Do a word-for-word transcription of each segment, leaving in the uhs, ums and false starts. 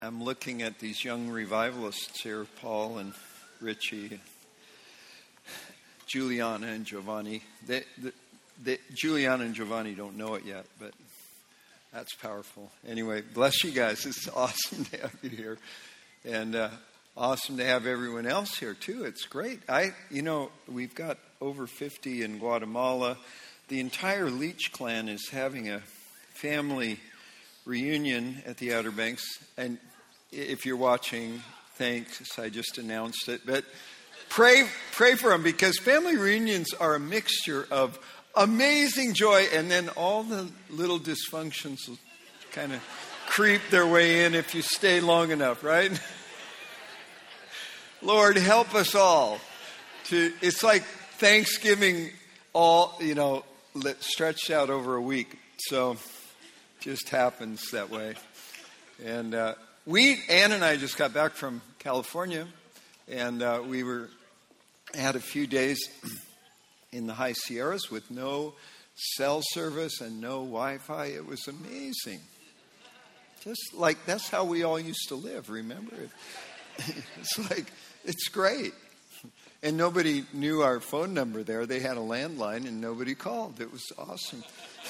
I'm looking at these young revivalists here, Paul and Richie, Juliana and Giovanni. They, they, they, Juliana and Giovanni don't know it yet, but that's powerful. Anyway, bless you guys. It's awesome to have you here. And uh, awesome to have everyone else here, too. It's great. I, you know, we've got over fifty in Guatemala. The entire Leach clan is having a family reunion at the Outer Banks. And if you're watching, thanks. I just announced it. But pray pray for them, because family reunions are a mixture of amazing joy, and then all the little dysfunctions will kind of creep their way in if you stay long enough, right? Lord, help us all to, it's like Thanksgiving all, you know, stretched out over a week. So just happens that way. And uh, we, Ann and I just got back from California, and uh, we were, had a few days in the high Sierras with no cell service and no Wi-Fi. It was amazing. Just like, that's how we all used to live, remember? It's like, it's great. And nobody knew our phone number there. They had a landline and nobody called. It was awesome.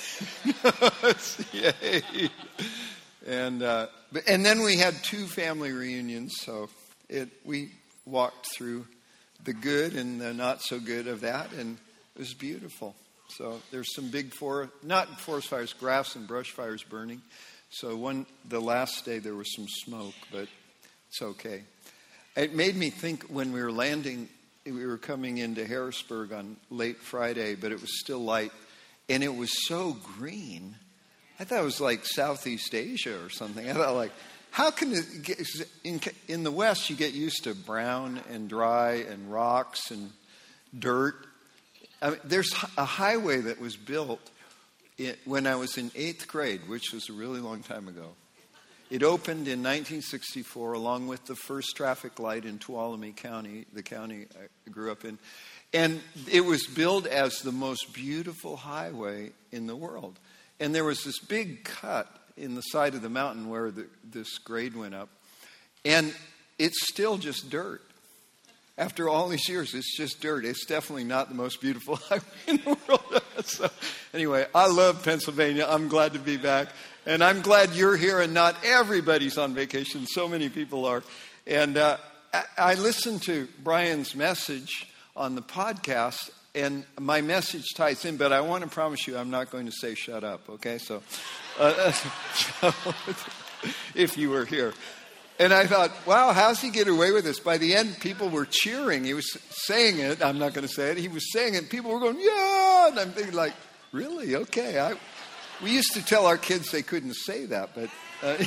Yay. And uh, and then we had two family reunions. So it we walked through the good and the not so good of that, and it was beautiful. So there's some big forest, not forest fires, grass and brush fires burning. So one the last day there was some smoke, but it's okay. It made me think when we were landing, we were coming into Harrisburg on late Friday, but it was still light, and it was so green. I thought it was like Southeast Asia or something. I thought, like, how can it get, in, in the West you get used to brown and dry and rocks and dirt. I mean, there's a highway that was built it, when I was in eighth grade, which was a really long time ago. It opened in nineteen sixty-four along with the first traffic light in Tuolumne County, the county I grew up in. And it was billed as the most beautiful highway in the world. And there was this big cut in the side of the mountain where the, this grade went up. And it's still just dirt. After all these years, it's just dirt. It's definitely not the most beautiful highway in the world. So anyway, I love Pennsylvania. I'm glad to be back. And I'm glad you're here and not everybody's on vacation. So many people are. And uh, I, I listened to Brian's message on the podcast, and my message ties in, but I want to promise you I'm not going to say shut up, okay? So, uh, if you were here. And I thought, wow, how's he get away with this? By the end, people were cheering. He was saying it. I'm not going to say it. He was saying it. People were going, yeah. And I'm thinking, like, really? Okay. I, we used to tell our kids they couldn't say that, but... Uh,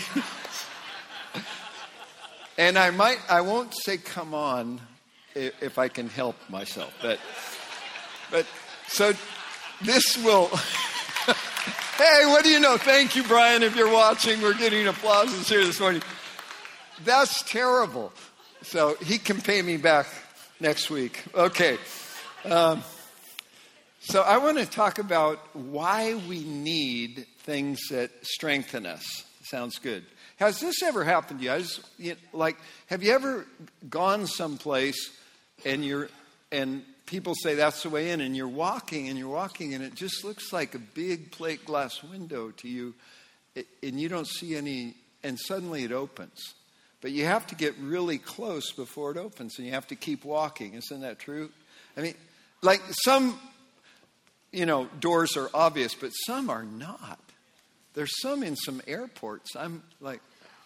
and I might, I won't say come on if, if I can help myself, but... But so this will, hey, what do you know? Thank you, Brian, if you're watching. We're getting applauses here this morning. That's terrible. So he can pay me back next week. Okay. Um, so I want to talk about why we need things that strengthen us. Sounds good. Has this ever happened to you? I just, you know, like, have you ever gone someplace and you're, and people say that's the way in, and you're walking and you're walking and it just looks like a big plate glass window to you, and you don't see any, and suddenly it opens. But you have to get really close before it opens, and you have to keep walking. Isn't that true? I mean, like some, you know, doors are obvious, but some are not. There's some in some airports. I'm like,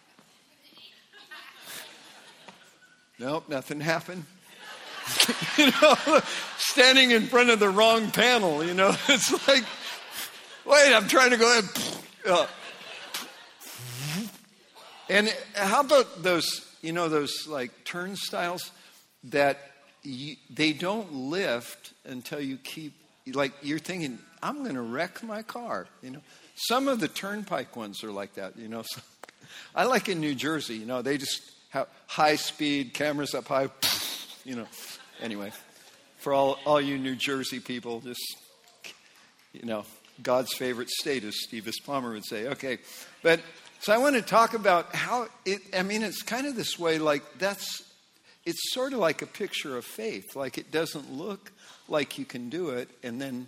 nope, nothing happened. You know, standing in front of the wrong panel, you know, it's like, wait, I'm trying to go ahead. Uh, and how about those, you know, those like turnstiles that you, they don't lift until you keep, like you're thinking, I'm going to wreck my car, you know. Some of the turnpike ones are like that, you know. So, I like in New Jersey, you know, they just have high speed, cameras up high, you know. Anyway, for all, all you New Jersey people, just, you know, God's favorite state, as Steve Palmer would say. Okay, but So I want to talk about how it, I mean, it's kind of this way, like that's, it's sort of like a picture of faith. Like it doesn't look like you can do it, and then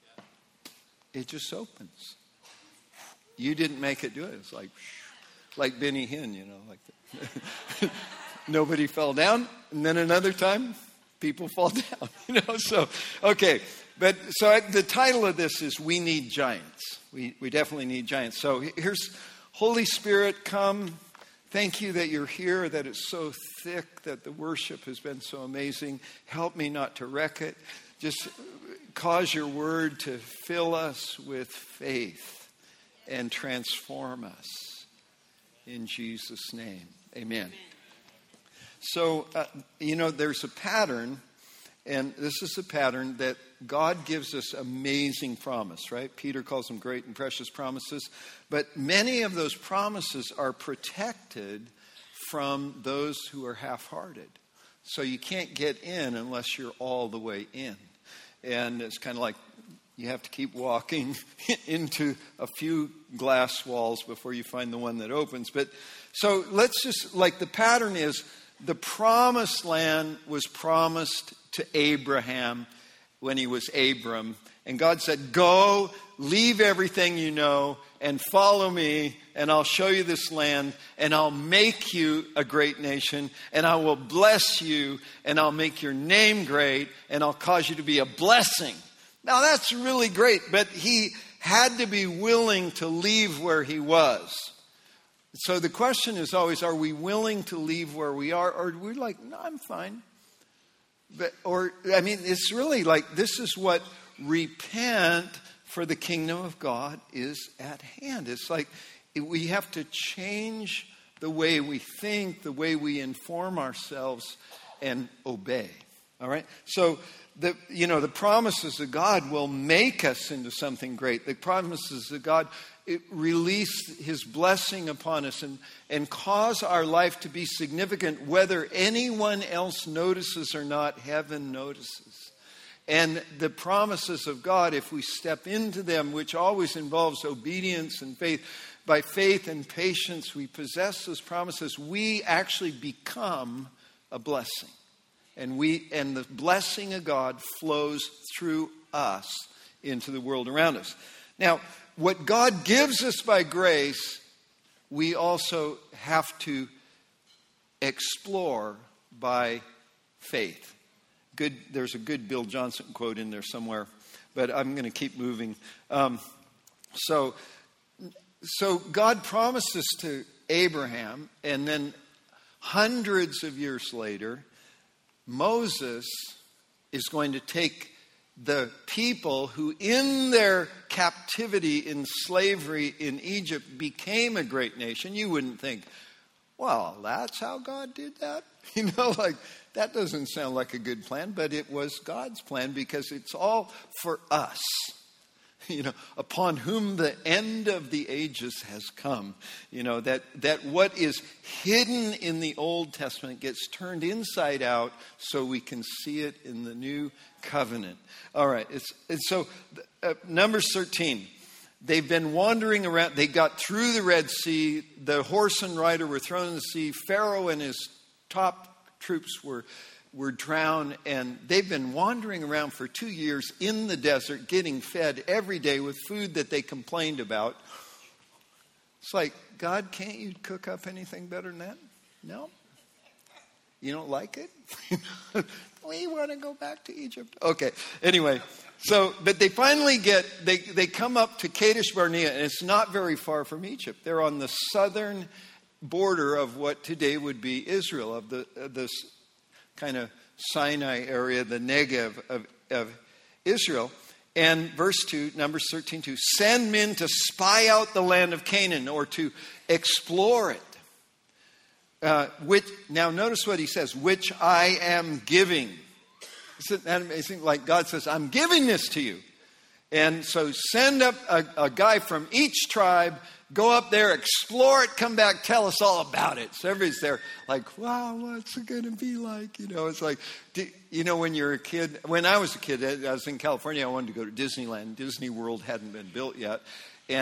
it just opens. You didn't make it do it. It's like, like Benny Hinn, you know, like nobody fell down, and then another time, people fall down, you know. So, okay, but so I, the title of this is "We Need Giants." We we definitely need giants. So here's Holy Spirit, come. Thank you that you're here, that it's so thick, that the worship has been so amazing. Help me not to wreck it. Just cause your word to fill us with faith and transform us. In Jesus' name, amen. So, uh, you know, there's a pattern, and this is a pattern that God gives us amazing promise, right? Peter calls them great and precious promises. But many of those promises are protected from those who are half-hearted. So you can't get in unless you're all the way in. And it's kind of like you have to keep walking into a few glass walls before you find the one that opens. But so let's just, like the pattern is, the promised land was promised to Abraham when he was Abram. And God said, go, leave everything you know, and follow me, and I'll show you this land, and I'll make you a great nation, and I will bless you, and I'll make your name great, and I'll cause you to be a blessing. Now that's really great, but he had to be willing to leave where he was. So the question is always, are we willing to leave where we are? Or are we like, no, I'm fine. But, or, I mean, it's really like, this is what repent for the kingdom of God is at hand. It's like we have to change the way we think, the way we inform ourselves, and obey. All right? So, the you know, the promises of God will make us into something great. The promises of God it release his blessing upon us and, and cause our life to be significant, whether anyone else notices or not. Heaven notices. And the promises of God, if we step into them, which always involves obedience and faith, by faith and patience we possess those promises, we actually become a blessing. And we and the blessing of God flows through us into the world around us. Now, what God gives us by grace, we also have to explore by faith. Good. There's a good Bill Johnson quote in there somewhere, but I'm going to keep moving. Um, so, so God promises to Abraham, and then hundreds of years later, Moses is going to take the people who in their captivity in slavery in Egypt became a great nation. You wouldn't think, well, that's how God did that? You know, like that doesn't sound like a good plan, but it was God's plan because it's all for us. You know, upon whom the end of the ages has come. You know, that, that what is hidden in the Old Testament gets turned inside out so we can see it in the new covenant. All right, it's, it's so uh, Numbers thirteen. They've been wandering around. They got through the Red Sea. The horse and rider were thrown in the sea. Pharaoh and his top troops were were drowned, and they've been wandering around for two years in the desert, getting fed every day with food that they complained about. It's like, God, can't you cook up anything better than that? No? You don't like it? We want to go back to Egypt. Okay, anyway, so, but they finally get, they, they come up to Kadesh Barnea, and it's not very far from Egypt. They're on the southern border of what today would be Israel, of the of this kind of Sinai area, the Negev of, of Israel. And verse two, Numbers thirteen two, send men to spy out the land of Canaan or to explore it. Uh, which, now notice what he says, which I am giving. Isn't that amazing? Like God says, I'm giving this to you. And so send up a, a guy from each tribe, go up there, explore it, come back, tell us all about it. So everybody's there like, wow, what's it going to be like? You know, it's like, you know, when you're a kid, when I was a kid, I was in California, I wanted to go to Disneyland. Disney World hadn't been built yet. And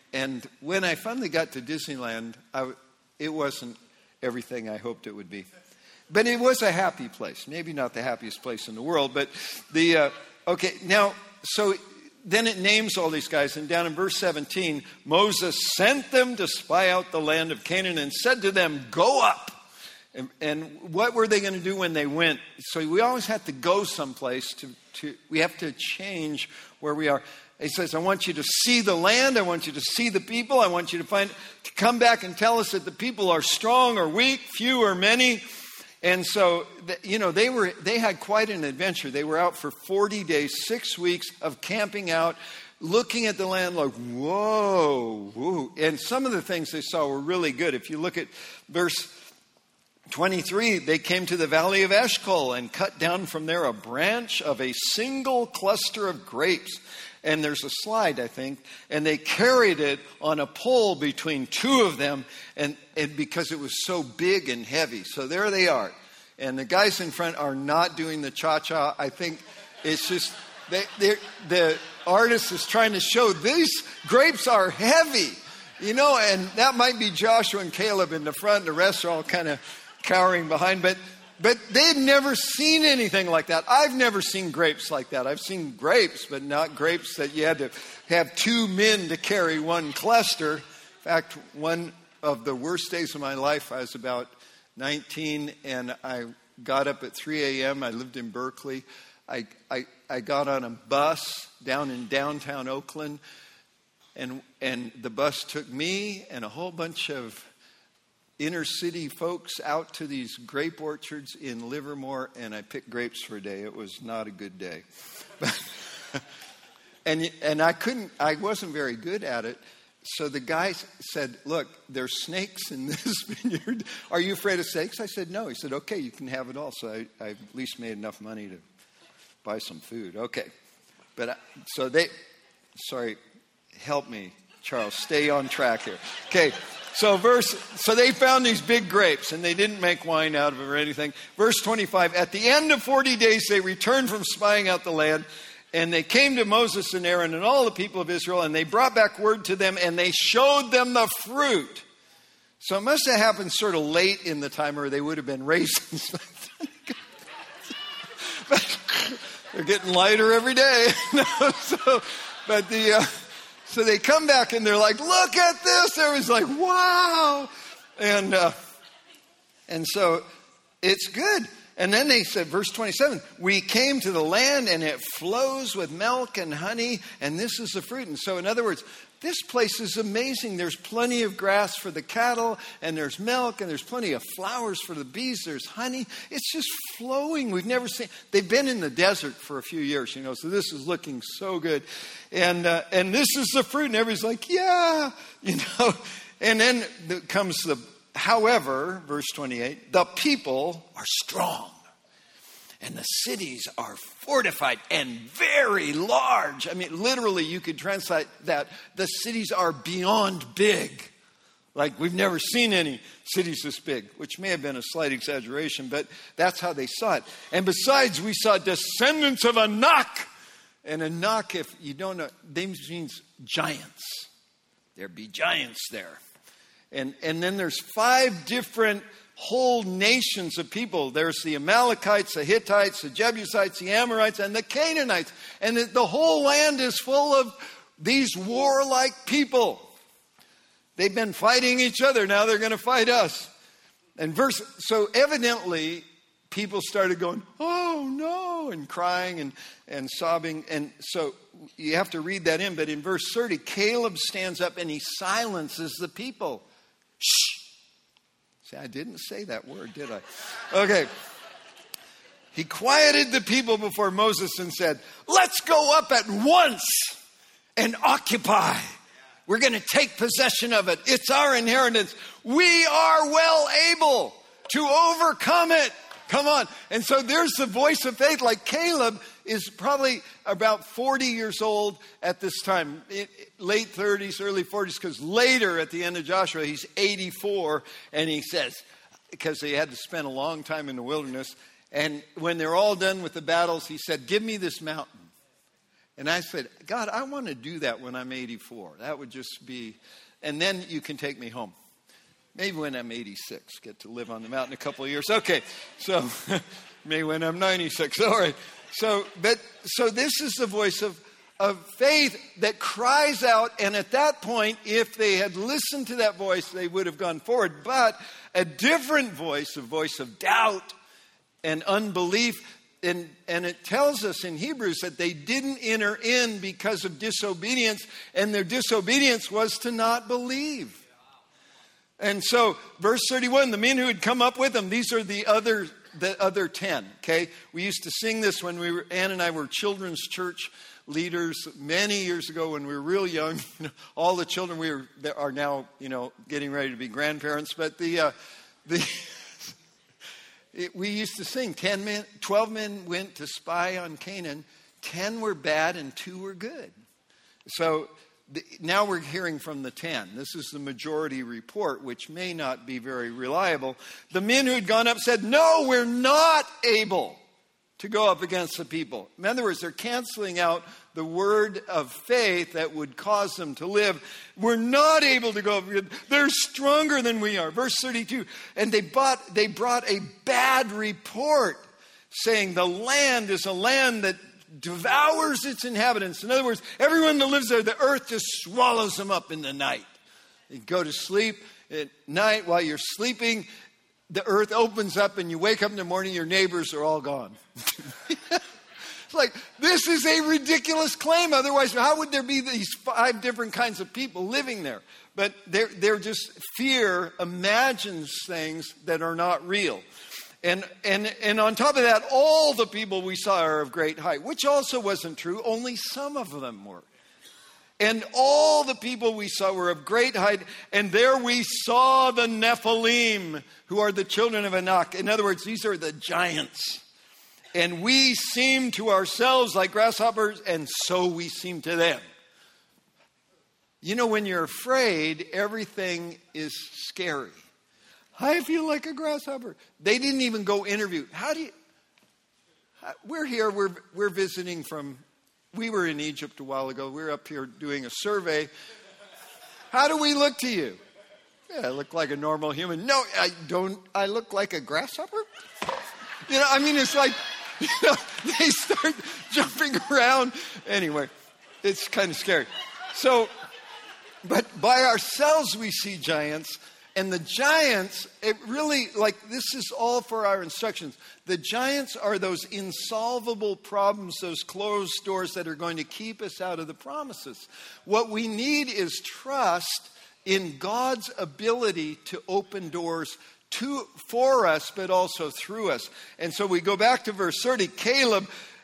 and when I finally got to Disneyland, I, it wasn't everything I hoped it would be. But it was a happy place. Maybe not the happiest place in the world, but the, uh, okay, now, so then it names all these guys, and down in verse seventeen, Moses sent them to spy out the land of Canaan and said to them, go up. And, and what were they going to do when they went? So we always have to go someplace. To, to we have to change where we are. He says, I want you to see the land. I want you to see the people. I want you to find, to come back and tell us that the people are strong or weak, few or many. And so, you know, they were, they had quite an adventure. They were out for forty days, six weeks of camping out, looking at the land like, whoa, whoa. And some of the things they saw were really good. If you look at verse twenty-three, they came to the valley of Eshcol and cut down from there a branch of a single cluster of grapes. And there's a slide, I think, and they carried it on a pole between two of them, and, and because it was so big and heavy. So there they are. And the guys in front are not doing the cha-cha. I think it's just, they, the artist is trying to show these grapes are heavy, you know, and that might be Joshua and Caleb in the front, and the rest are all kind of cowering behind, but But they'd never seen anything like that. I've never seen grapes like that. I've seen grapes, but not grapes that you had to have two men to carry one cluster. In fact, one of the worst days of my life, I was about nineteen, and I got up at three a.m. I lived in Berkeley. I, I, I got on a bus down in downtown Oakland, and and the bus took me and a whole bunch of inner city folks out to these grape orchards in Livermore, and I picked grapes for a day. It was not a good day. and and I couldn't, I wasn't very good at it. So the guy said, look, there's snakes in this vineyard. Are you afraid of snakes? I said, no. He said, okay, you can have it all. So I, I at least made enough money to buy some food. Okay. But I, so they, sorry, help me, Charles, stay on track here. Okay. So verse, so they found these big grapes, and they didn't make wine out of it or anything. Verse twenty-five, at the end of forty days, they returned from spying out the land, and they came to Moses and Aaron and all the people of Israel, and they brought back word to them, and they showed them the fruit. So it must have happened sort of late in the time, or they would have been raisins. But they're getting lighter every day. No, so, but the... Uh, So they come back and they're like, look at this. Everyone's like, wow. And uh, and so it's good. And then they said, verse twenty-seven, we came to the land and it flows with milk and honey, and this is the fruit. And so in other words, this place is amazing. There's plenty of grass for the cattle, and there's milk, and there's plenty of flowers for the bees. There's honey. It's just flowing. We've never seen. They've been in the desert for a few years, you know, so this is looking so good. And uh, and this is the fruit, and everybody's like, yeah, you know. And then comes the, however, verse twenty-eight, the people are strong. And the cities are fortified and very large. I mean, literally, you could translate that. The cities are beyond big. Like, we've never seen any cities this big, which may have been a slight exaggeration, but that's how they saw it. And besides, we saw descendants of Anak. And Anak, if you don't know, names means giants. There be giants there. And, and then there's five different whole nations of people. There's the Amalekites, the Hittites, the Jebusites, the Amorites, and the Canaanites. And the, the whole land is full of these warlike people. They've been fighting each other. Now they're going to fight us. And verse, so evidently people started going, oh no, and crying and, and sobbing. And so you have to read that in. But in verse thirty, Caleb stands up and he silences the people. Shh. See, I didn't say that word, did I? Okay. He quieted the people before Moses and said, let's go up at once and occupy. We're going to take possession of it. It's our inheritance. We are well able to overcome it. Come on. And so there's the voice of faith. Like Caleb is probably about forty years old at this time, it, late thirties, early forties, because later at the end of Joshua, he's eighty-four. And he says, because they had to spend a long time in the wilderness. And when they're all done with the battles, he said, give me this mountain. And I said, God, I want to do that when I'm eighty-four. That would just be, and then you can take me home. Maybe when I'm eighty-six, get to live on the mountain a couple of years. Okay, so maybe when I'm ninety-six. All right. So, but so this is the voice of of faith that cries out. And at that point, if they had listened to that voice, they would have gone forward. But a different voice, a voice of doubt and unbelief. And, and it tells us in Hebrews that they didn't enter in because of disobedience, and their disobedience was to not believe. And so, verse thirty-one, the men who had come up with them, these are the other the other ten, okay? We used to sing this when we were, Ann and I were children's church leaders many years ago when we were real young. You know, all the children we were, are now, you know, getting ready to be grandparents. But the... Uh, the It, we used to sing, ten men, twelve men went to spy on Canaan, ten were bad and two were good. So the, now we're hearing from the ten. This is the majority report, which may not be very reliable. The men who had gone up said, no, we're not able to go up against the people. In other words, they're canceling out the word of faith that would cause them to live. We're not able to go up. They're stronger than we are. Verse thirty-two, and they bought, they brought a bad report saying the land is a land that devours its inhabitants. In other words, everyone that lives there, the earth just swallows them up in the night. You go to sleep at night while you're sleeping, the earth opens up and you wake up in the morning, your neighbors are all gone. It's like, this is a ridiculous claim. Otherwise, how would there be these five different kinds of people living there? But they're, they're just, fear imagines things that are not real. And, and, and on top of that, all the people we saw are of great height, which also wasn't true. Only some of them were. And all the people we saw were of great height. And there we saw the Nephilim, who are the children of Anak. In other words, these are the giants. And we seem to ourselves like grasshoppers, and so we seem to them. You know, when you're afraid, everything is scary. I feel like a grasshopper. They didn't even go interview. How do you... We're here, we're, we're visiting from... We were in Egypt a while ago. We were up here doing a survey. How do we look to you? Yeah, I look like a normal human. No, I don't. I look like a grasshopper? You know, I mean, it's like, you know, they start jumping around. Anyway, it's kind of scary. So, but by ourselves we see giants. And the giants, it really, like, this is all for our instructions. The giants are those insolvable problems, those closed doors that are going to keep us out of the promises. What we need is trust in God's ability to open doors to for us, but also through us. And so we go back to verse thirty. Caleb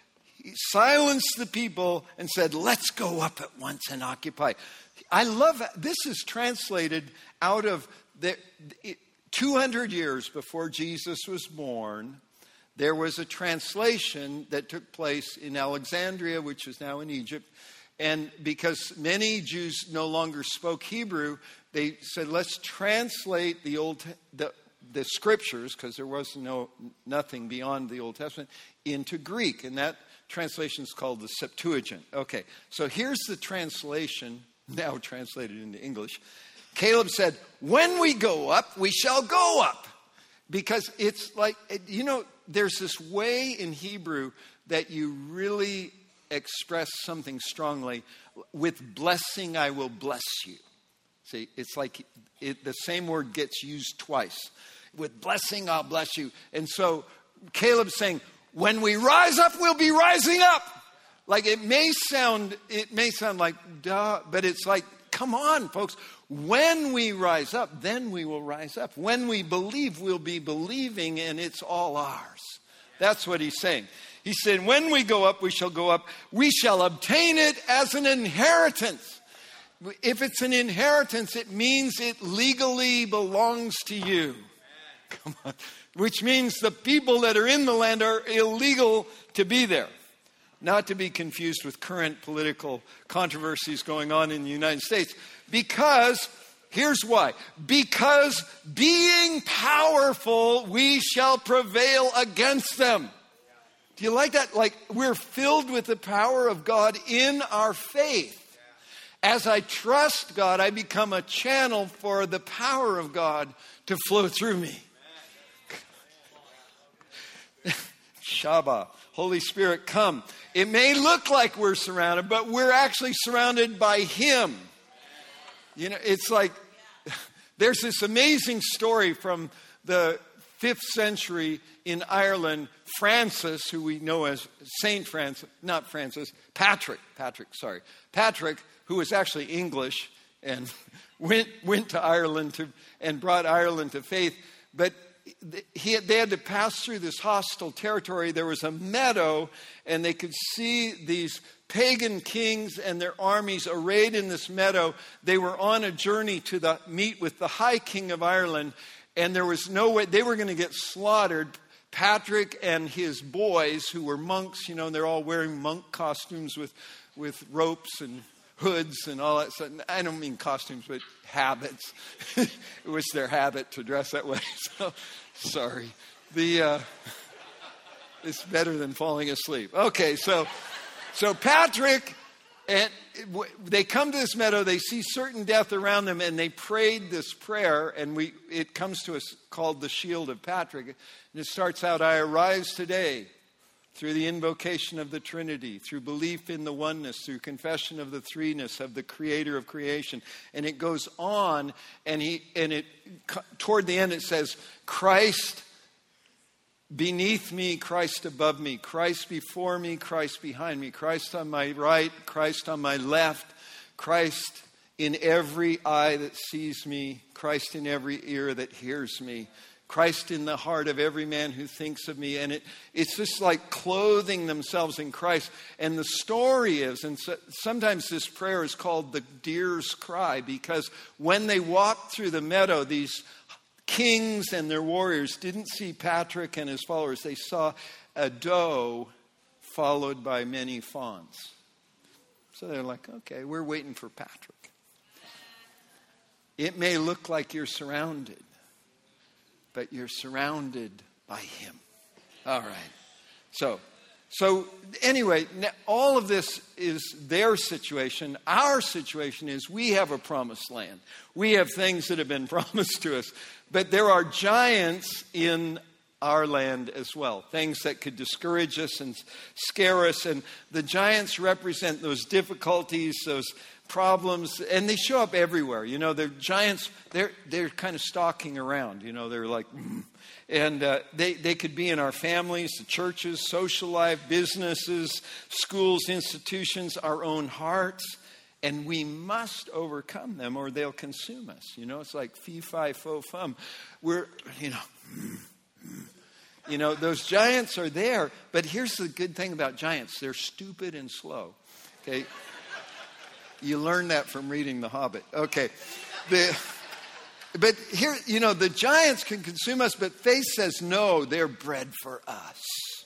silenced the people and said, let's go up at once and occupy. I love, this is translated out of the, it, two hundred years before Jesus was born. There was a translation that took place in Alexandria, which is now in Egypt. And because many Jews no longer spoke Hebrew, they said, let's translate the old the, the scriptures, because there was no nothing beyond the Old Testament, into Greek. And that translation is called the Septuagint. Okay, so here's the translation, now translated into English. Caleb said, when we go up, we shall go up. Because it's like, you know, there's this way in Hebrew that you really express something strongly. With blessing, I will bless you. See, it's like it, the same word gets used twice. With blessing, I'll bless you. And so Caleb's saying, when we rise up, we'll be rising up. Like it may sound, it may sound like duh, but it's like, come on, folks. When we rise up, then we will rise up. When we believe, we'll be believing, and it's all ours. That's what he's saying. He said, when we go up, we shall go up. We shall obtain it as an inheritance. If it's an inheritance, it means it legally belongs to you. Come on. Which means the people that are in the land are illegal to be there. Not to be confused with current political controversies going on in the United States. Because, here's why. Because being powerful, we shall prevail against them. Do you like that? Like, we're filled with the power of God in our faith. As I trust God, I become a channel for the power of God to flow through me. Shabbat. Holy Spirit, come. It may look like we're surrounded, but we're actually surrounded by Him. You know, it's like, there's this amazing story from the fifth century in Ireland. Francis, who we know as Saint Francis, not Francis, Patrick, Patrick, sorry. Patrick, who was actually English and went went to Ireland to and brought Ireland to faith. But he they had to pass through this hostile territory. There was a meadow, and they could see these pagan kings and their armies arrayed in this meadow. They were on a journey to the, meet with the High King of Ireland, and there was no way, they were going to get slaughtered. Patrick and his boys, who were monks, you know, and they're all wearing monk costumes with, with ropes and hoods and all that stuff. I don't mean costumes, but habits. It was their habit to dress that way. So, sorry. The uh, it's better than falling asleep. Okay, so so Patrick and they come to this meadow. They see certain death around them, and they prayed this prayer. And we it comes to us called the Shield of Patrick, and it starts out: "I arise today." Through the invocation of the Trinity, through belief in the oneness, through confession of the threeness of the Creator of creation. And it goes on, and he and it toward the end it says, Christ beneath me, Christ above me, Christ before me, Christ behind me, Christ on my right, Christ on my left, Christ in every eye that sees me, Christ in every ear that hears me, Christ in the heart of every man who thinks of me. And it, it's just like clothing themselves in Christ. And the story is, and so, sometimes this prayer is called the deer's cry, because when they walked through the meadow, these kings and their warriors didn't see Patrick and his followers. They saw a doe followed by many fawns. So they're like, okay, we're waiting for Patrick. It may look like you're surrounded, but you're surrounded by Him. All right. So, so anyway, all of this is their situation. Our situation is we have a promised land. We have things that have been promised to us. But there are giants in our land as well. Things that could discourage us and scare us. And the giants represent those difficulties, those problems, and they show up everywhere. You know, they're giants, they're they're kind of stalking around. You know, they're like, mm. and uh, they, they could be in our families, the churches, social life, businesses, schools, institutions, our own hearts, and we must overcome them or they'll consume us. You know, it's like fee, fi, fo, fum. We're, you know, mm, mm. you know, those giants are there, but here's the good thing about giants. They're stupid and slow, okay? You learn that from reading The Hobbit. Okay. The, but here, you know, the giants can consume us, but faith says, no, they're bred for us.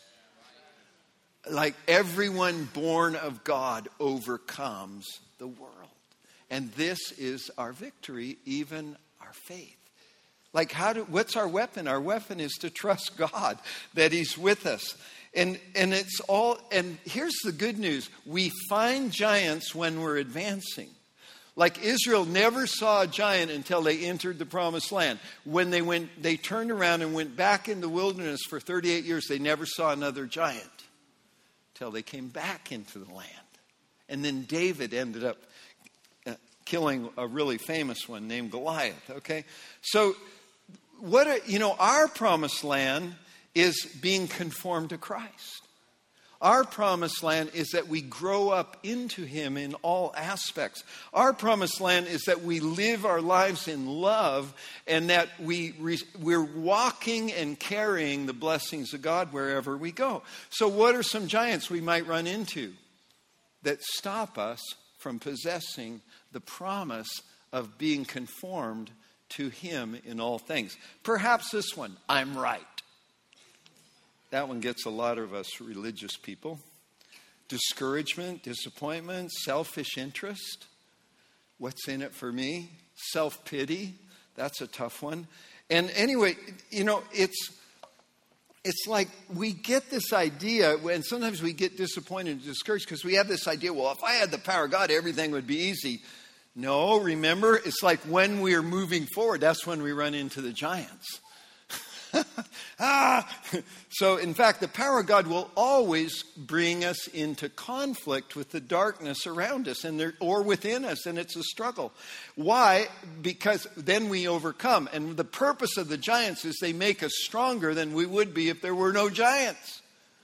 Like everyone born of God overcomes the world. And this is our victory, even our faith. Like, how do, what's our weapon? Our weapon is to trust God, that He's with us. And and it's all, and here's the good news. We find giants when we're advancing. Like Israel never saw a giant until they entered the promised land. When they went, they turned around and went back in the wilderness for thirty-eight years. They never saw another giant until they came back into the land. And then David ended up uh, killing a really famous one named Goliath. Okay, so what are, you know, our promised land is being conformed to Christ. Our promised land is that we grow up into Him in all aspects. Our promised land is that we live our lives in love and that we, we're walking and carrying the blessings of God wherever we go. So what are some giants we might run into that stop us from possessing the promise of being conformed to Him in all things? Perhaps this one, I'm right. That one gets a lot of us religious people. Discouragement, disappointment, selfish interest. What's in it for me? Self-pity. That's a tough one. And anyway, you know, it's it's like we get this idea, and sometimes we get disappointed and discouraged because we have this idea, well, if I had the power of God, everything would be easy. No, remember, it's like when we're moving forward, that's when we run into the giants. ah! So, in fact, the power of God will always bring us into conflict with the darkness around us and there, or within us, and it's a struggle. Why? Because then we overcome. And the purpose of the giants is they make us stronger than we would be if there were no giants.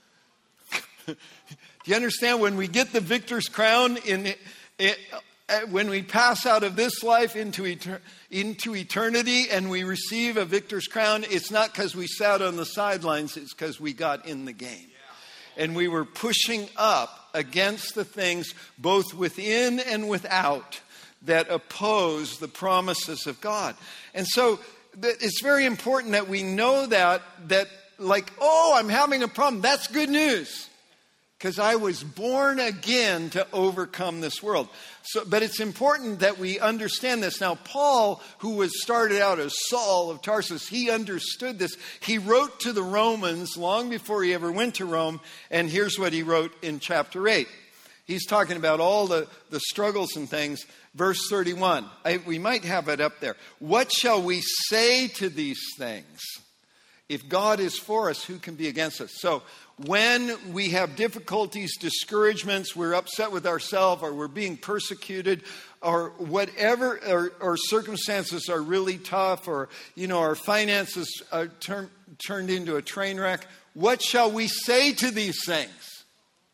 Do you understand? When we get the victor's crown in it, when we pass out of this life into, etern- into eternity and we receive a victor's crown, it's not because we sat on the sidelines, it's because we got in the game. And we were pushing up against the things both within and without that oppose the promises of God. And so th- it's very important that we know that, that like, oh, I'm having a problem. That's good news. Because I was born again to overcome this world. So, but it's important that we understand this. Now, Paul, who was started out as Saul of Tarsus, he understood this. He wrote to the Romans long before he ever went to Rome. And here's what he wrote in chapter eight. He's talking about all the, the struggles and things. Verse thirty-one. I, we might have it up there. What shall we say to these things? If God is for us, who can be against us? So, when we have difficulties, discouragements, we're upset with ourselves, or we're being persecuted, or whatever, or, or circumstances are really tough, or, you know, our finances are turn, turned into a train wreck, what shall we say to these things?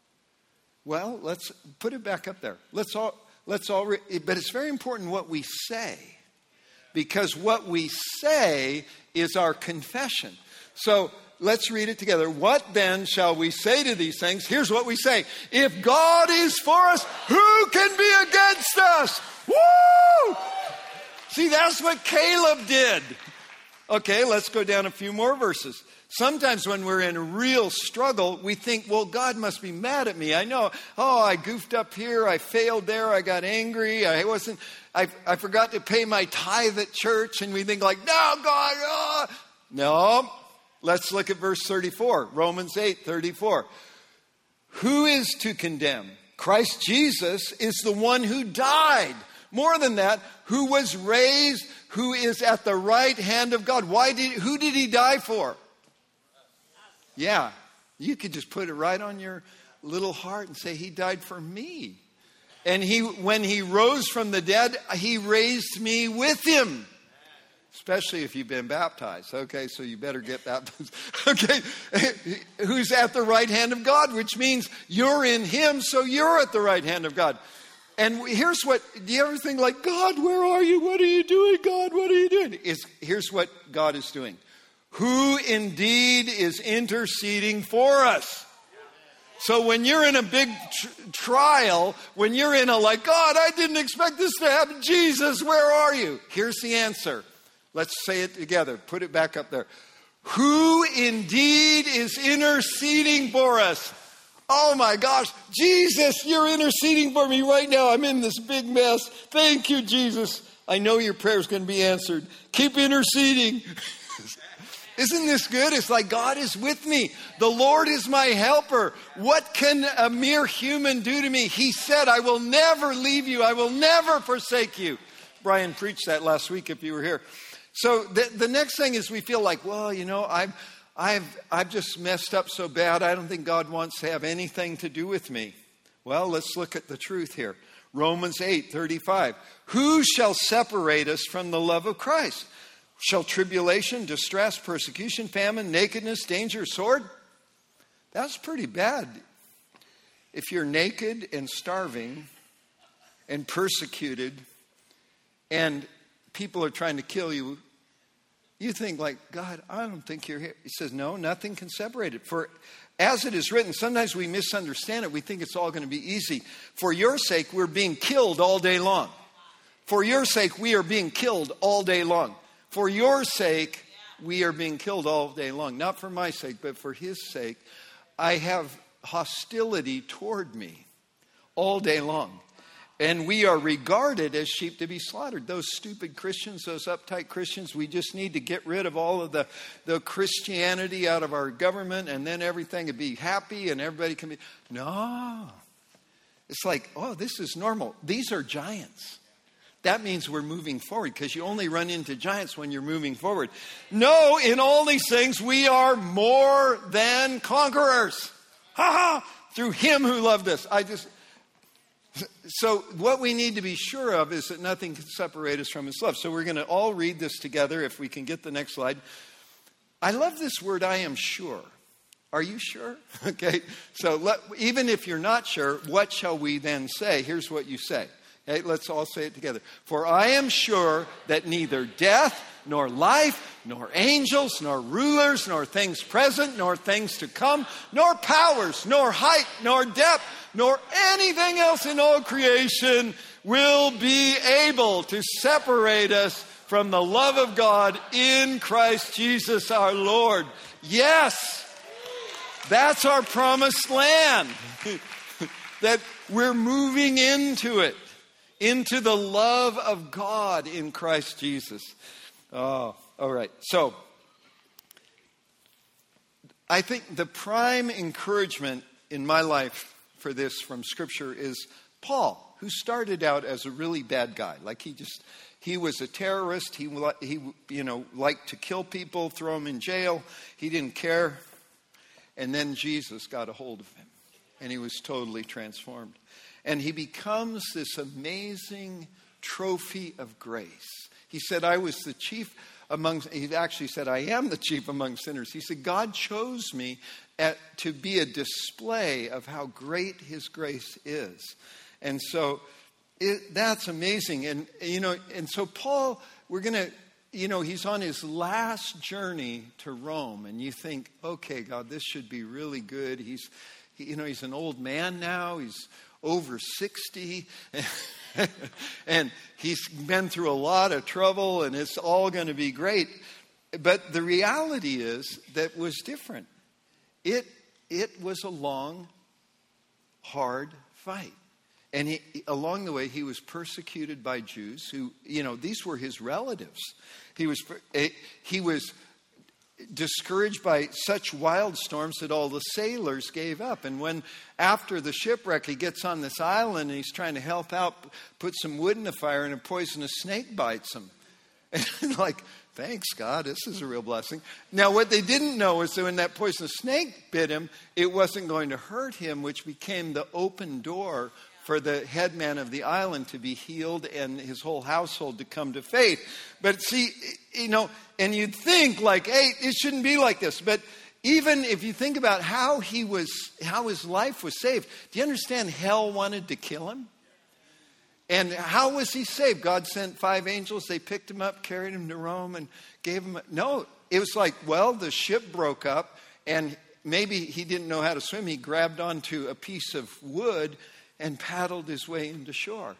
Well, let's put it back up there. Let's all, let's all, re- but it's very important what we say, because what we say is our confession. So, let's read it together. What then shall we say to these things? Here's what we say. If God is for us, who can be against us? Woo! See, that's what Caleb did. Okay, let's go down a few more verses. Sometimes when we're in a real struggle, we think, well, God must be mad at me. I know, oh, I goofed up here. I failed there. I got angry. I wasn't, I, I forgot to pay my tithe at church. And we think like, no, God, oh. No. Let's look at verse thirty-four, Romans eight thirty-four. Who is to condemn? Christ Jesus is the one who died. More than that, who was raised, who is at the right hand of God. Why did, who did he die for? Yeah, you could just put it right on your little heart and say, he died for me. And he, when he rose from the dead, he raised me with him. Especially if you've been baptized. Okay, so you better get baptized. Okay, who's at the right hand of God, which means you're in him, so you're at the right hand of God. And here's what, do you ever think like, God, where are you? What are you doing, God? What are you doing? Is here's what God is doing. Who indeed is interceding for us. So when you're in a big tr- trial, when you're in a like, God, I didn't expect this to happen. Jesus, where are you? Here's the answer. Let's say it together. Put it back up there. Who indeed is interceding for us? Oh my gosh, Jesus, you're interceding for me right now. I'm in this big mess. Thank you, Jesus. I know your prayer is going to be answered. Keep interceding. Isn't this good? It's like God is with me. The Lord is my helper. What can a mere human do to me? He said, I will never leave you. I will never forsake you. Brian preached that last week if you were here. So the, the next thing is we feel like, well, you know, I've, I've, I've just messed up so bad. I don't think God wants to have anything to do with me. Well, let's look at the truth here. Romans eight thirty-five. Who shall separate us from the love of Christ? Shall tribulation, distress, persecution, famine, nakedness, danger, sword? That's pretty bad. If you're naked and starving and persecuted and people are trying to kill you, you think like, God, I don't think you're here. He says, no, nothing can separate it. For as it is written, sometimes we misunderstand it. We think it's all going to be easy. For your sake, we're being killed all day long. For your sake, we are being killed all day long. For your sake, we are being killed all day long. Not for my sake, but for his sake. I have hostility toward me all day long. And we are regarded as sheep to be slaughtered. Those stupid Christians, those uptight Christians, we just need to get rid of all of the, the Christianity out of our government, and then everything would be happy and everybody can be... No. It's like, oh, this is normal. These are giants. That means we're moving forward, because you only run into giants when you're moving forward. No, in all these things, we are more than conquerors. Ha ha! Through him who loved us. I just... So what we need to be sure of is that nothing can separate us from his love. So we're going to all read this together if we can get the next slide. I love this word, I am sure. Are you sure? Okay. So let, even if you're not sure, what shall we then say? Here's what you say. Okay, let's all say it together. For I am sure that neither death, nor life, nor angels, nor rulers, nor things present, nor things to come, nor powers, nor height, nor depth, nor anything else in all creation will be able to separate us from the love of God in Christ Jesus our Lord. Yes, that's our promised land. That we're moving into it. Into the love of God in Christ Jesus. Oh, all right. So, I think the prime encouragement in my life for this from Scripture is Paul, who started out as a really bad guy. Like he just, he was a terrorist. He, he you know, liked to kill people, throw them in jail. He didn't care. And then Jesus got a hold of him. And he was totally transformed. And he becomes this amazing trophy of grace. He said, I was the chief among, he actually said, I am the chief among sinners. He said, God chose me at, to be a display of how great his grace is. And so it, that's amazing. And, you know, and so Paul, we're going to, you know, he's on his last journey to Rome. And you think, okay, God, this should be really good. He's, he, you know, he's an old man now. He's over sixty, and he's been through a lot of trouble, and it's all going to be great. But the reality is that was different. It it was a long, hard fight. And he, along the way, he was persecuted by Jews who, you know, these were his relatives. He was he was discouraged by such wild storms that all the sailors gave up. And when, after the shipwreck, he gets on this island and he's trying to help out, put some wood in the fire, and a poisonous snake bites him. And like, thanks, God, this is a real blessing. Now, what they didn't know is that when that poisonous snake bit him, it wasn't going to hurt him, which became the open door for the headman of the island to be healed and his whole household to come to faith. But see, you know, and you'd think like, hey, it shouldn't be like this. But even if you think about how he was, how his life was saved, do you understand hell wanted to kill him? And how was he saved? God sent five angels. They picked him up, carried him to Rome, and gave him... A, no, it was like, well, the ship broke up, and maybe he didn't know how to swim. He grabbed onto a piece of wood and paddled his way into shore.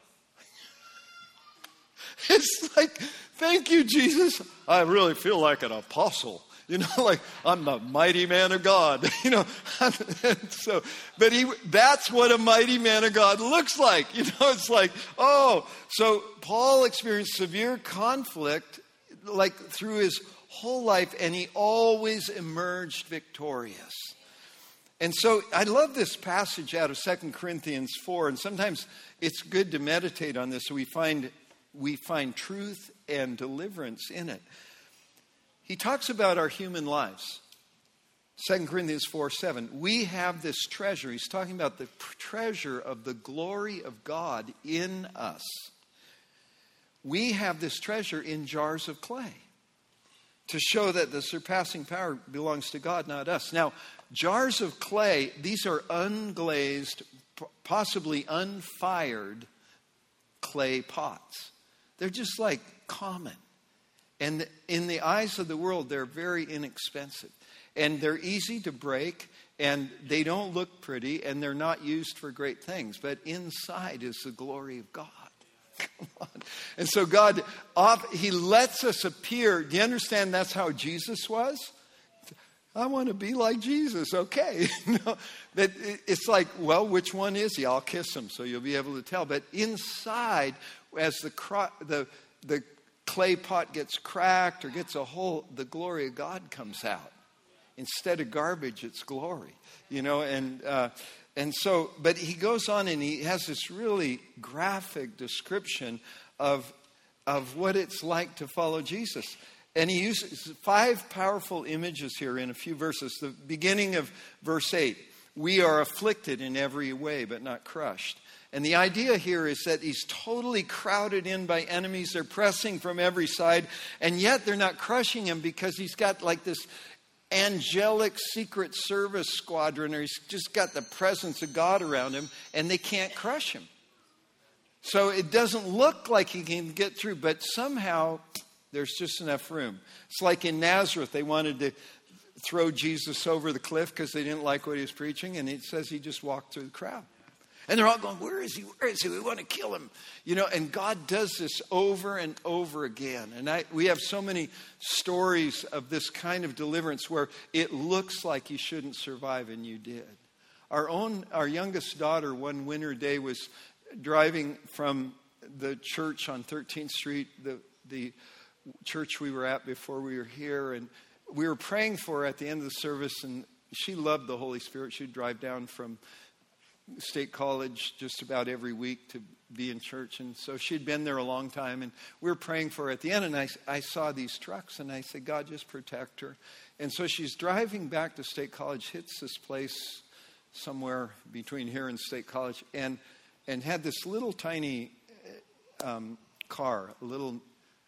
It's like, thank you, Jesus. I really feel like an apostle. You know, like I'm the mighty man of God. You know, so, but he, that's what a mighty man of God looks like. You know, it's like, oh, so Paul experienced severe conflict like through his whole life, and he always emerged victorious. And so I love this passage out of Second Corinthians four, and sometimes it's good to meditate on this so we find we find truth and deliverance in it. He talks about our human lives. Second Corinthians four seven. We have this treasure. He's talking about the treasure of the glory of God in us. We have this treasure in jars of clay to show that the surpassing power belongs to God, not us. Now, jars of clay, these are unglazed, possibly unfired clay pots. They're just like common. And in the eyes of the world, they're very inexpensive. And they're easy to break, and they don't look pretty, and they're not used for great things. But inside is the glory of God. Come on. And so God, He lets us appear. Do you understand that's how Jesus was? I want to be like Jesus. Okay. No, but it's like, well, which one is he? I'll kiss him so you'll be able to tell. But inside, as the the the clay pot gets cracked or gets a hole, the glory of God comes out. Instead of garbage, it's glory. You know, and uh, and so, but he goes on and he has this really graphic description of of what it's like to follow Jesus. And he uses five powerful images here in a few verses. The beginning of verse eight, we are afflicted in every way, but not crushed. And the idea here is that he's totally crowded in by enemies. They're pressing from every side, and yet they're not crushing him because he's got like this angelic secret service squadron, or he's just got the presence of God around him, and they can't crush him. So it doesn't look like he can get through, but somehow there's just enough room. It's like in Nazareth, they wanted to throw Jesus over the cliff because they didn't like what he was preaching. And it says he just walked through the crowd. And they're all going, where is he? Where is he? We want to kill him. You know, and God does this over and over again. And I, we have so many stories of this kind of deliverance where it looks like you shouldn't survive and you did. Our own, our youngest daughter one winter day was driving from the church on thirteenth Street, the the church we were at before we were here, and we were praying for her at the end of the service, and she loved the Holy Spirit. She'd drive down from State College just about every week to be in church, and so she'd been there a long time, and we were praying for her at the end, and I, I saw these trucks, and I said, God, just protect her. And so she's driving back to State College, hits this place somewhere between here and State College, and and had this little tiny um, car, a little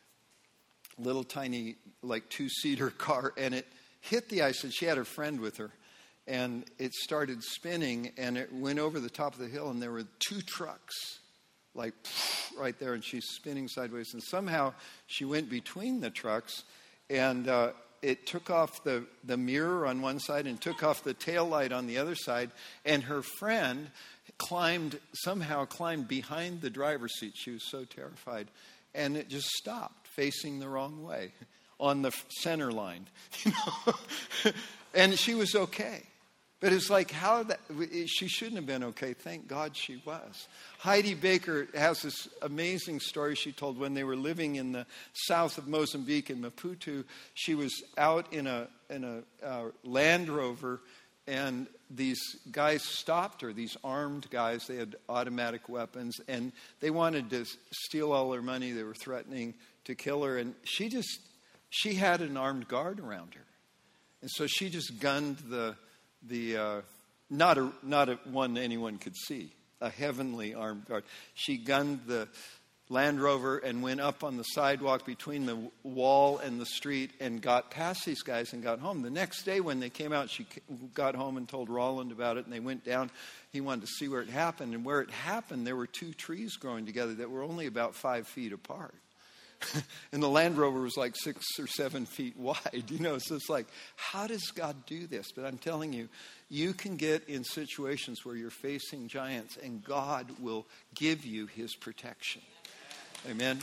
little tiny, like two-seater car, and it hit the ice, and she had her friend with her, and it started spinning, and it went over the top of the hill, and there were two trucks, like right there, and she's spinning sideways, and somehow she went between the trucks, and uh, it took off the, the mirror on one side and took off the tail light on the other side, and her friend climbed, somehow climbed behind the driver's seat. She was so terrified, and it just stopped, facing the wrong way on the center line, you know, and she was okay. But it's like how that she shouldn't have been okay. Thank God she was. Heidi Baker has this amazing story she told when they were living in the south of Mozambique in Maputo. She was out in a in a uh, Land Rover, and these guys stopped her, these armed guys. They had automatic weapons, and they wanted to steal all her money. They were threatening to kill her, and she just, she had an armed guard around her. And so she just gunned the, the uh, not a not a one anyone could see, a heavenly armed guard. She gunned the Land Rover and went up on the sidewalk between the wall and the street and got past these guys and got home. The next day when they came out, she got home and told Roland about it, and they went down. He wanted to see where it happened. And where it happened, there were two trees growing together that were only about five feet apart. And the Land Rover was like six or seven feet wide, you know. So it's like, how does God do this? But I'm telling you, you can get in situations where you're facing giants, and God will give you his protection. Amen.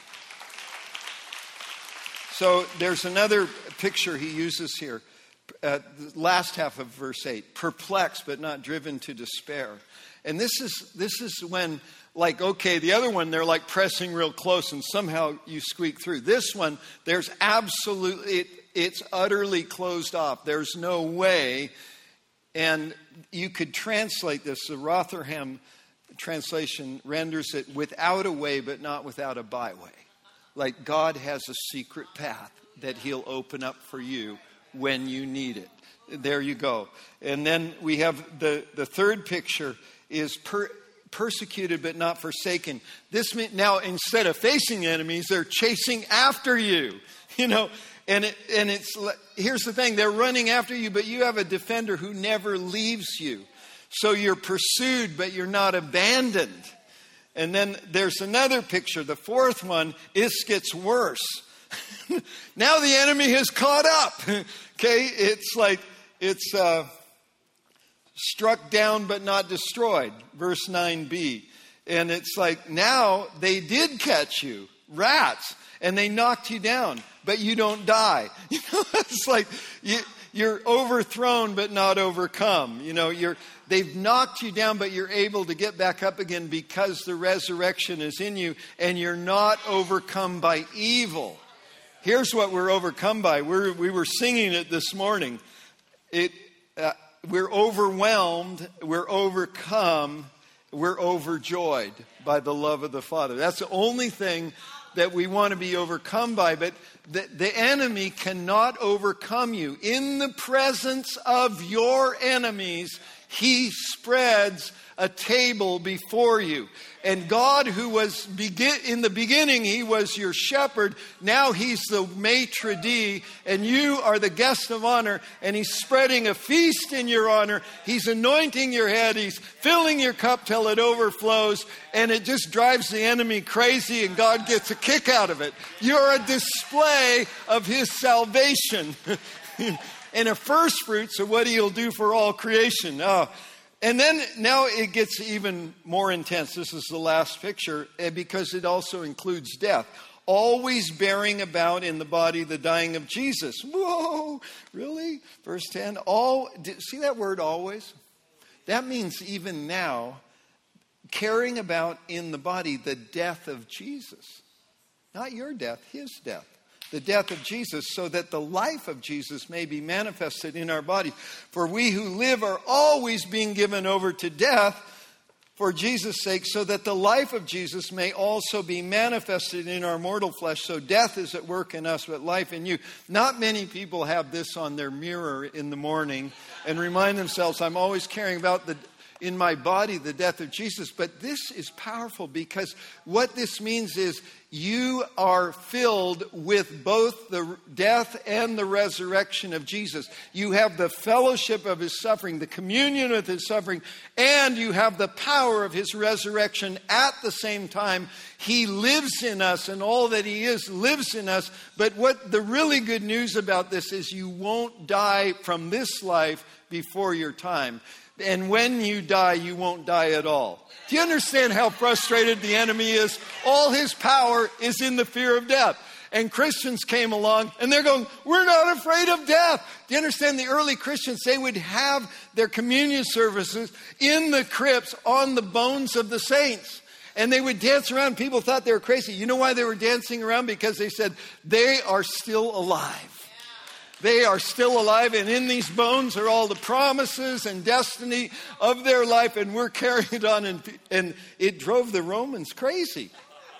So there's another picture he uses here. Uh, the last half of verse eight, perplexed but not driven to despair. And this is this is when, like, okay, the other one, they're like pressing real close and somehow you squeak through. This one, there's absolutely, it, it's utterly closed off. There's no way. And you could translate this, the Rotherham translation renders it without a way, but not without a byway. Like God has a secret path that he'll open up for you when you need it. There you go. And then we have the, the third picture is per, persecuted but not forsaken. This means now instead of facing enemies, they're chasing after you. You know, and it, and it's here's the thing, they're running after you, but you have a defender who never leaves you. So you're pursued, but you're not abandoned. And then there's another picture. The fourth one, this gets worse. Now the enemy has caught up. Okay, it's like it's uh, struck down but not destroyed. Verse nine b. And it's like now they did catch you, rats, and they knocked you down, but you don't die. You know, it's like you. you're overthrown but not overcome. You know, you're they've knocked you down, but you're able to get back up again because the resurrection is in you, and you're not overcome by evil. Here's what we're overcome by. We're, we were singing it this morning. It, uh, we're overwhelmed, we're overcome, we're overjoyed by the love of the Father. That's the only thing that we want to be overcome by. But the, the enemy cannot overcome you. In the presence of your enemies, he spreads a table before you. And God, who was begin, in the beginning, he was your shepherd. Now he's the maitre d', and you are the guest of honor. And he's spreading a feast in your honor. He's anointing your head. He's filling your cup till it overflows. And it just drives the enemy crazy, and God gets a kick out of it. You're a display of his salvation. And a first fruits of what he'll do for all creation. Oh. And then now it gets even more intense. This is the last picture, because it also includes death. Always bearing about in the body the dying of Jesus. Whoa, really? Verse ten. All, see that word always? That means even now, carrying about in the body the death of Jesus. Not your death, his death. The death of Jesus, so that the life of Jesus may be manifested in our body. For we who live are always being given over to death for Jesus' sake, so that the life of Jesus may also be manifested in our mortal flesh. So death is at work in us, but life in you. Not many people have this on their mirror in the morning and remind themselves, I'm always caring about the in my body the death of Jesus. But this is powerful, because what this means is you are filled with both the death and the resurrection of Jesus. You have the fellowship of his suffering, the communion with his suffering, and you have the power of his resurrection at the same time. He lives in us, and all that he is lives in us. But what the really good news about this is, you won't die from this life before your time. And when you die, you won't die at all. Do you understand how frustrated the enemy is? All his power is in the fear of death. And Christians came along and they're going, we're not afraid of death. Do you understand? The early Christians, they would have their communion services in the crypts on the bones of the saints. And they would dance around. People thought they were crazy. You know why they were dancing around? Because they said, they are still alive. They are still alive, and in these bones are all the promises and destiny of their life, and we're carrying it on, and, and it drove the Romans crazy.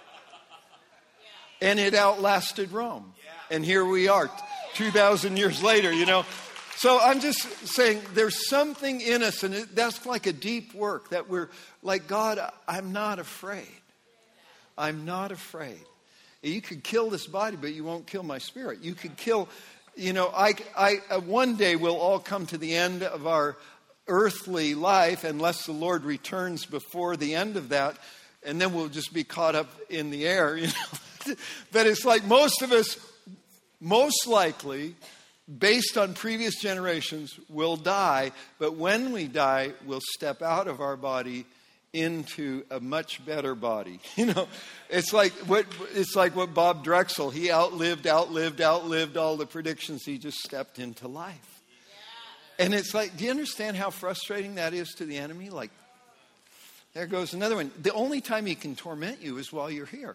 And it outlasted Rome. And here we are, two thousand years later, you know. So I'm just saying, there's something in us, and it, that's like a deep work, that we're like, God, I'm not afraid. I'm not afraid. You could kill this body, but you won't kill my spirit. You could kill... You know, I, I, one day we'll all come to the end of our earthly life, unless the Lord returns before the end of that, and then we'll just be caught up in the air. You know, but it's like most of us, most likely, based on previous generations, will die. But when we die, we'll step out of our body into a much better body. You know, it's like what it's like what Bob Drexel, he outlived, outlived, outlived all the predictions. He just stepped into life. Yeah. And it's like, do you understand how frustrating that is to the enemy? Like, there goes another one. The only time he can torment you is while you're here.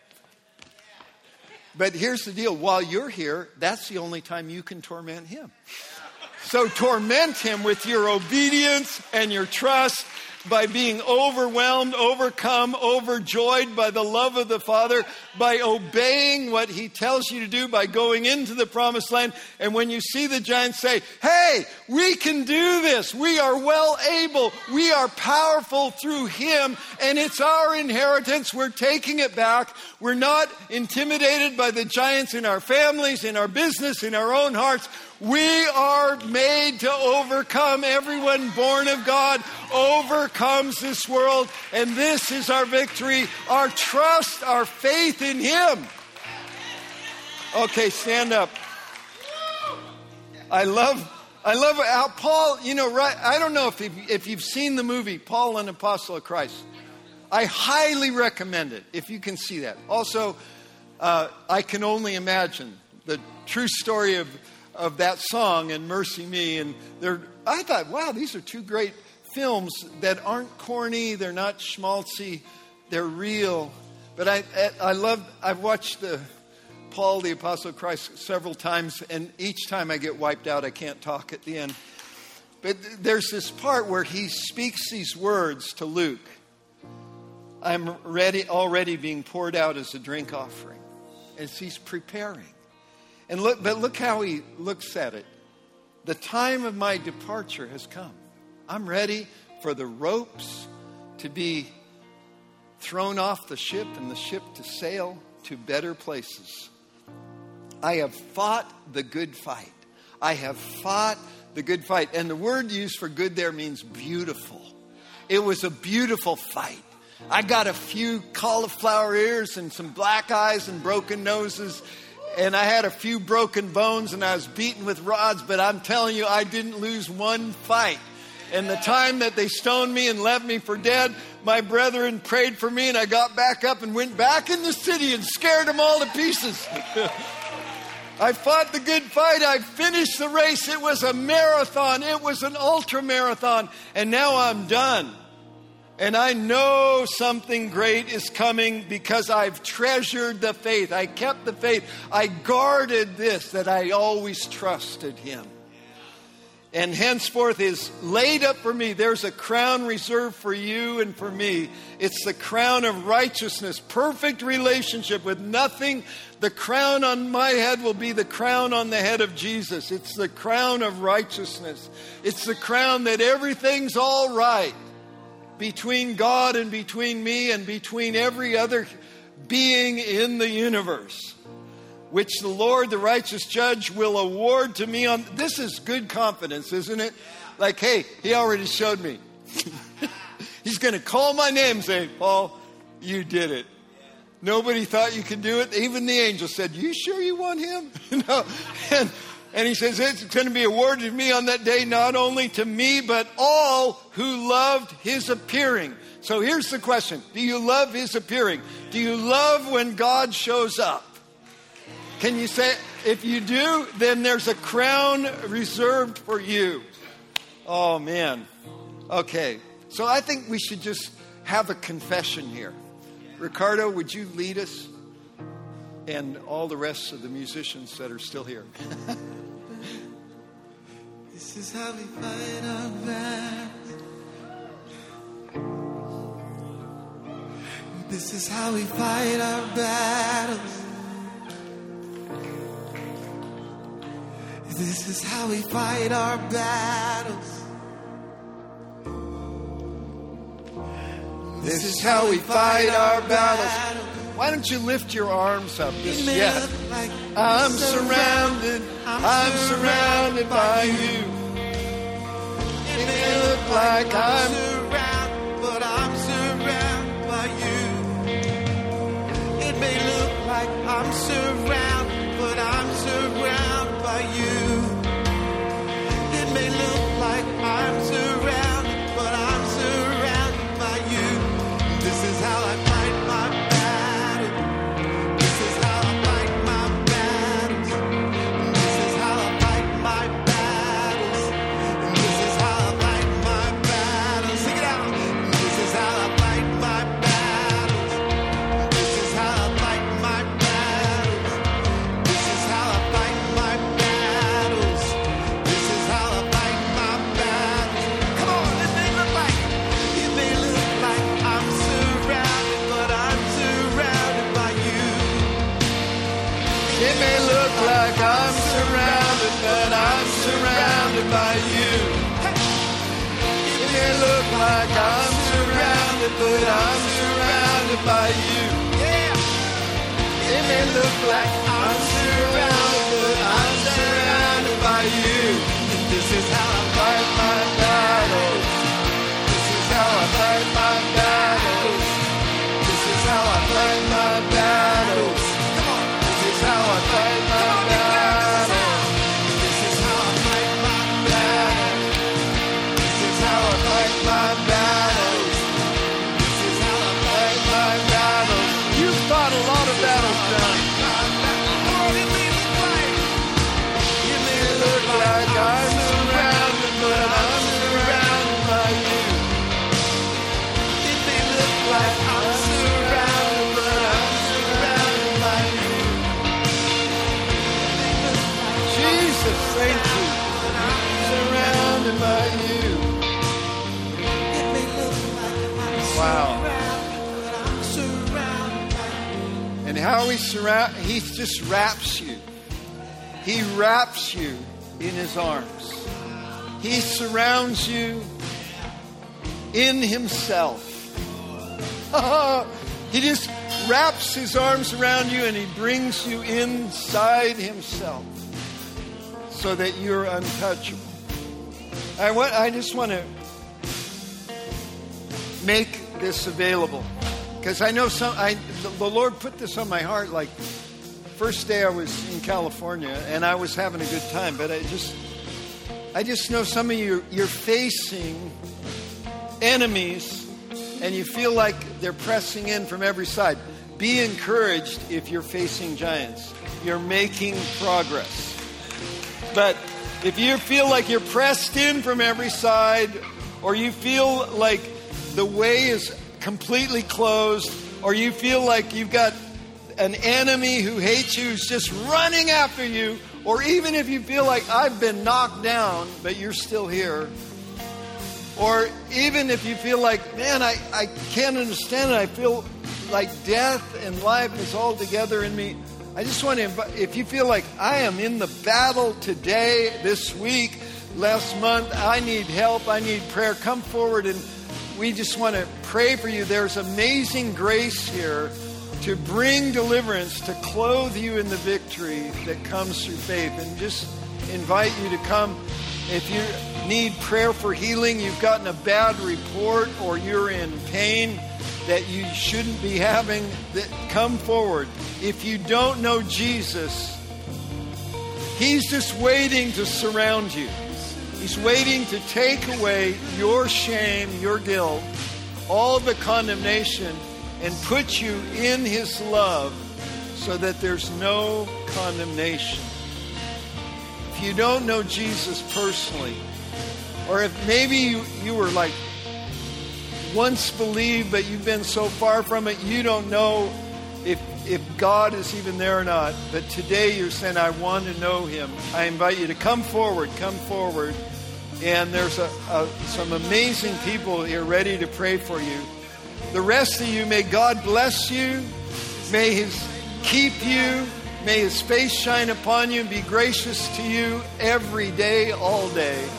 But here's the deal. While you're here, that's the only time you can torment him. So torment him with your obedience and your trust, by being overwhelmed, overcome, overjoyed by the love of the Father, by obeying what he tells you to do, by going into the promised land. And when you see the giants, say, hey, we can do this. We are well able. We are powerful through him, and it's our inheritance. We're taking it back. We're not intimidated by the giants in our families, in our business, in our own hearts. We are made to overcome. Everyone born of God overcomes this world. And this is our victory, our trust, our faith in him. Okay, stand up. I love, I love how Paul, you know, right, I don't know if you've, if you've seen the movie, Paul, an Apostle of Christ. I highly recommend it, if you can see that. Also, uh, I Can Only Imagine, the true story of of that song and Mercy Me. And they're, I thought, wow, these are two great films that aren't corny. They're not schmaltzy. They're real. But I, I love, I've watched the Paul, the Apostle of Christ, several times, and each time I get wiped out, I can't talk at the end. But there's this part where he speaks these words to Luke. I'm ready, already being poured out as a drink offering. As he's preparing. And look, but look how he looks at it. The time of my departure has come. I'm ready for the ropes to be thrown off the ship and the ship to sail to better places. I have fought the good fight. I have fought the good fight. And the word used for good there means beautiful. It was a beautiful fight. I got a few cauliflower ears and some black eyes and broken noses. And I had a few broken bones and I was beaten with rods. But I'm telling you, I didn't lose one fight. And the time that they stoned me and left me for dead, my brethren prayed for me and I got back up and went back in the city and scared them all to pieces. I fought the good fight. I finished the race. It was a marathon. It was an ultra marathon. And now I'm done. And I know something great is coming because I've treasured the faith. I kept the faith. I guarded this, that I always trusted him. And henceforth is laid up for me. There's a crown reserved for you and for me. It's the crown of righteousness, perfect relationship with nothing. The crown on my head will be the crown on the head of Jesus. It's the crown of righteousness. It's the crown that everything's all right between God and between me and between every other being in the universe, which the Lord, the righteous judge, will award to me on. This is good confidence, isn't it? Like, hey, he already showed me. He's going to call my name and say, Paul, you did it. Nobody thought you could do it. Even the angel said, you sure you want him? You know? And, and he says, it's going to be awarded to me on that day, not only to me, but all who loved his appearing. So here's the question. Do you love his appearing? Do you love when God shows up? Can you say, if you do, then there's a crown reserved for you. Oh, man. Okay. So I think we should just have a confession here. Ricardo, would you lead us? And all the rest of the musicians that are still here. This is how we fight our battles. This is how we fight our battles. This is how we fight our battles. This is how we fight our battles. Why don't you lift your arms up this yet? I'm surrounded, I'm surrounded by you. It may look like I'm surrounded, but I'm surrounded by you. It may look like I'm surrounded, but I'm surrounded by you. It may look like I'm surrounded, but I'm surrounded by you. This is how I fight my battle. This is how I fight my battles. This is how I fight my battles. This is how I fight my battles. Sing it out. This is how I fight my battles. This is how I fight my battles. This is how I fight my battles. This is how I fight my battles. Come on, it may look like, it may look like I'm surrounded, but I'm surrounded by you. It may look like I'm surrounded, but I'm surrounded by you. It may look like I'm surrounded, but I'm surrounded by you. Yeah. It may look like I'm surrounded, but I'm surrounded by you. This is how I Fight my battles. This is how I fight my battles. This is how I fight my battles. come on. This is how I fight my battles. This is how I fight my Battles. This is how I fight my battles. This is how I fight my battles. You fought a lot of battles, John. Come on, it may look how he surround, he just wraps you. He wraps you in his arms. He surrounds you in himself. He just wraps his arms around you and he brings you inside himself so that you're untouchable. I want, I just want to make this available because I know some. I the Lord put this on my heart. Like first day I was in California and I was having a good time, but I just, I just know some of you you're facing enemies. And you feel like they're pressing in from every side. Be encouraged if you're facing giants. You're making progress. But if you feel like you're pressed in from every side, or you feel like the way is completely closed, or you feel like you've got an enemy who hates you, who's just running after you, or even if you feel like I've been knocked down, but you're still here, or even if you feel like, man, I, I can't understand it. I feel like death and life is all together in me. I just want to invite, if you feel like I am in the battle today, this week, last month, I need help, I need prayer, come forward and we just want to pray for you. There's amazing grace here to bring deliverance, to clothe you in the victory that comes through faith. And just invite you to come. If you need prayer for healing, you've gotten a bad report, or you're in pain that you shouldn't be having, that come forward. If you don't know Jesus, he's just waiting to surround you. He's waiting to take away your shame, your guilt, all the condemnation, and put you in his love so that there's no condemnation. If you don't know Jesus personally, or if maybe you, you were like once believed, but you've been so far from it, you don't know if if God is even there or not. But today you're saying, I want to know him. I invite you to come forward, come forward. And there's a, a, some amazing people here ready to pray for you. The rest of you, may God bless you. May his keep you. May his face shine upon you and be gracious to you every day, all day.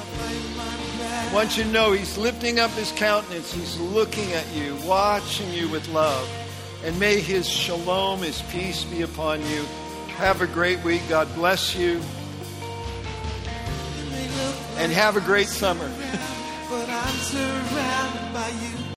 I want you to know he's lifting up his countenance. He's looking at you, watching you with love. And may his shalom, his peace be upon you. Have a great week. God bless you. And have a great summer. But I'm surrounded by you.